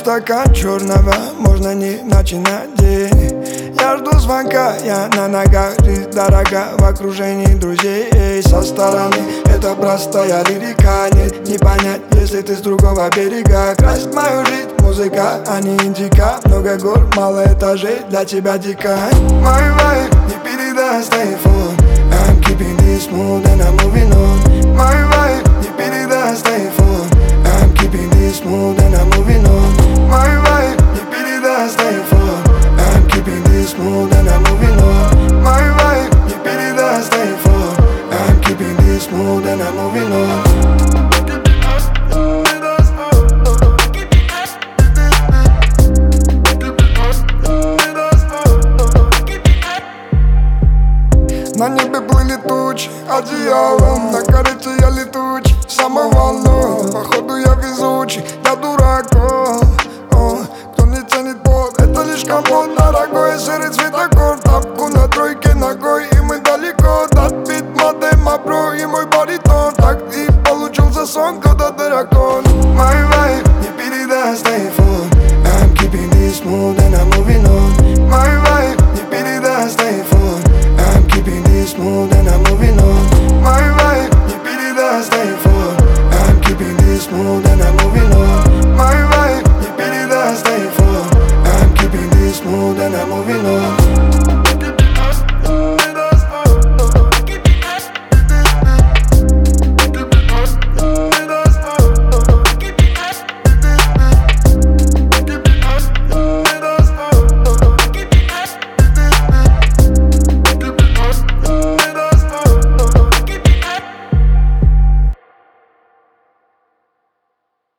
стакан черного, можно не начинать день. Я жду звонка, я на ногах, ты дорога в окружении друзей. Со стороны это простая лирика, нет, не понять, если ты с другого берега. Красит мою жизнь музыка, а не индика. Много гор, мало этажей, для тебя дико. Мой вайб не передаст айфон. I'm keeping this smooth and I'm moving on. Мой вайб не передаст айфон. I'm keeping this smooth and I'm moving on. Мой вайб не передаст айфон. I'm keeping this smooth and I'm moving on. Мой вайб не передаст айфон. I'm keeping this smooth and I'm moving on. На небе плыли тучи, одеялом на карете я летучий, самоволну. Походу я везучий, я дураком. Кто не ценит пот, это лишь компот дорогой. Серый цветокор, тапку на тройке ногой.